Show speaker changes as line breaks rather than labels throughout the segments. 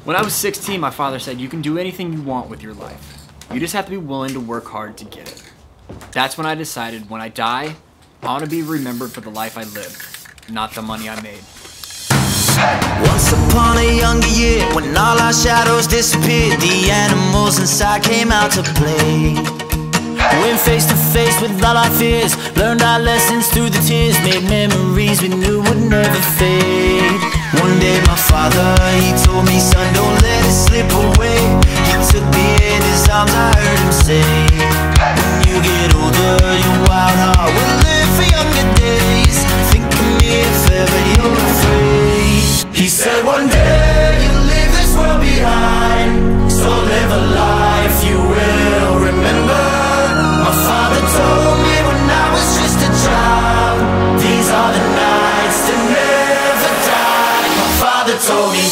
When I was 16, my father said, you can do anything you want with your life. You just have to be willing to work hard to get it. That's when I decided, when I die, I want to be remembered for the life I lived, not the money I made.
Once upon a younger year, when all our shadows disappeared, the animals inside came out to play. Went face to face with all our fears, learned our lessons through the tears, made memories we knew would never fade. One day my father, he told me, son, don't let it slip away. He took me in his arms, I heard him say, when you get older, your wild heart will live for younger days. Think of me if ever you're afraid. He said one day you'll leave this world behind, so live a life you will remember. My father told me when I was just a child, these are the nights that never die. My father told me.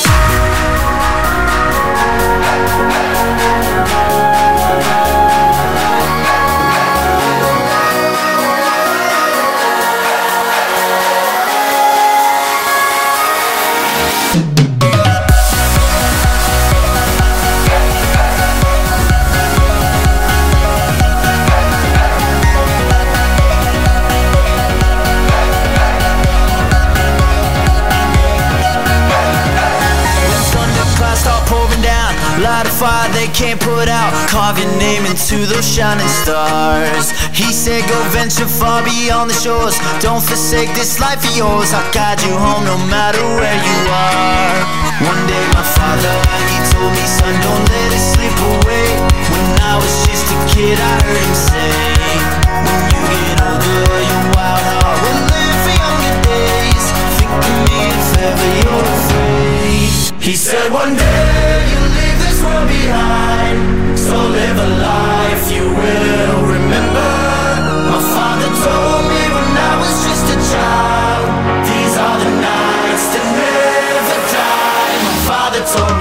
Light a fire they can't put out, carve your name into those shining stars. He said go venture far beyond the shores, don't forsake this life of yours. I'll guide you home no matter where you are. One day my father, he told me, son, don't let it slip away. When I was just a kid I heard him say, when you get older your wild heart will live for younger days. Think of me if ever you're afraid. He said one day you'll leave this world behind, so live a life you will remember. My father told me when I was just a child, these are the nights that never die. My father told me.